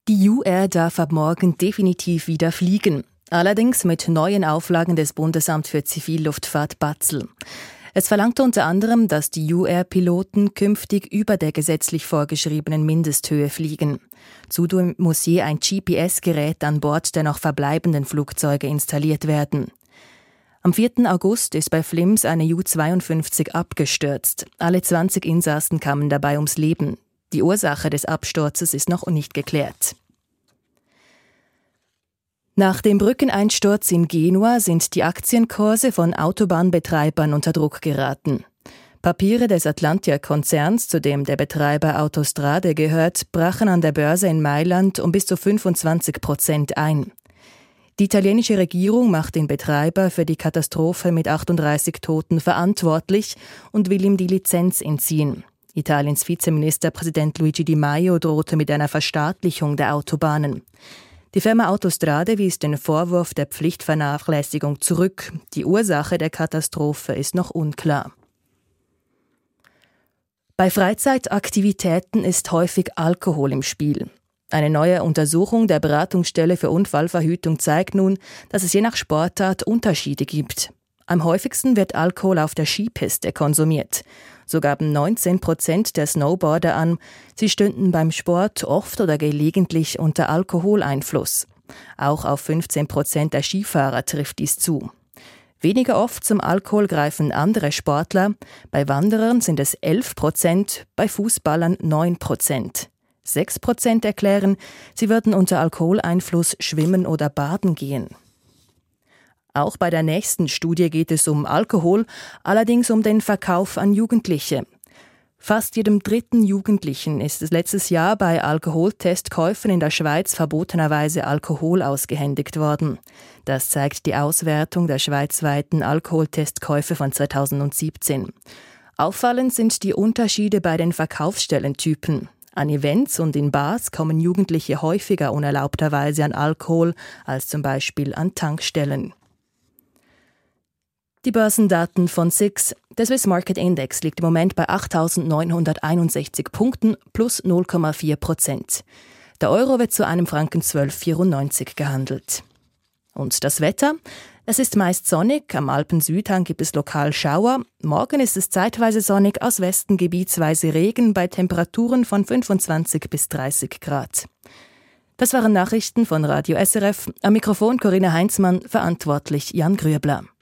Die UR darf ab morgen definitiv wieder fliegen. Allerdings mit neuen Auflagen des Bundesamt für Zivilluftfahrt BAZL. Es verlangt unter anderem, dass die UR-Piloten künftig über der gesetzlich vorgeschriebenen Mindesthöhe fliegen. Zudem muss je ein GPS-Gerät an Bord der noch verbleibenden Flugzeuge installiert werden. Am 4. August ist bei Flims eine Ju-52 abgestürzt. Alle 20 Insassen kamen dabei ums Leben. Die Ursache des Absturzes ist noch nicht geklärt. Nach dem Brückeneinsturz in Genua sind die Aktienkurse von Autobahnbetreibern unter Druck geraten. Papiere des Atlantia-Konzerns, zu dem der Betreiber Autostrade gehört, brachen an der Börse in Mailand um bis zu 25% ein. Die italienische Regierung macht den Betreiber für die Katastrophe mit 38 Toten verantwortlich und will ihm die Lizenz entziehen. Italiens Vizeministerpräsident Luigi Di Maio drohte mit einer Verstaatlichung der Autobahnen. Die Firma Autostrade wies den Vorwurf der Pflichtvernachlässigung zurück. Die Ursache der Katastrophe ist noch unklar. Bei Freizeitaktivitäten ist häufig Alkohol im Spiel. Eine neue Untersuchung der Beratungsstelle für Unfallverhütung zeigt nun, dass es je nach Sportart Unterschiede gibt. Am häufigsten wird Alkohol auf der Skipiste konsumiert. So gaben 19% der Snowboarder an, sie stünden beim Sport oft oder gelegentlich unter Alkoholeinfluss. Auch auf 15% der Skifahrer trifft dies zu. Weniger oft zum Alkohol greifen andere Sportler. Bei Wanderern sind es 11%, bei Fußballern 9%. 6% erklären, sie würden unter Alkoholeinfluss schwimmen oder baden gehen. Auch bei der nächsten Studie geht es um Alkohol, allerdings um den Verkauf an Jugendliche. Fast jedem dritten Jugendlichen ist es letztes Jahr bei Alkoholtestkäufen in der Schweiz verbotenerweise Alkohol ausgehändigt worden. Das zeigt die Auswertung der schweizweiten Alkoholtestkäufe von 2017. Auffallend sind die Unterschiede bei den Verkaufsstellentypen. An Events und in Bars kommen Jugendliche häufiger unerlaubterweise an Alkohol als zum Beispiel an Tankstellen. Die Börsendaten von SIX. Der Swiss Market Index liegt im Moment bei 8.961 Punkten plus 0,4%. Der Euro wird zu einem Franken 12,94 gehandelt. Und das Wetter? Es ist meist sonnig, am Alpen-Südhang gibt es lokal Schauer. Morgen ist es zeitweise sonnig, aus Westen gebietsweise Regen bei Temperaturen von 25 bis 30 Grad. Das waren Nachrichten von Radio SRF. Am Mikrofon Corinna Heinzmann, verantwortlich Jan Grüebler.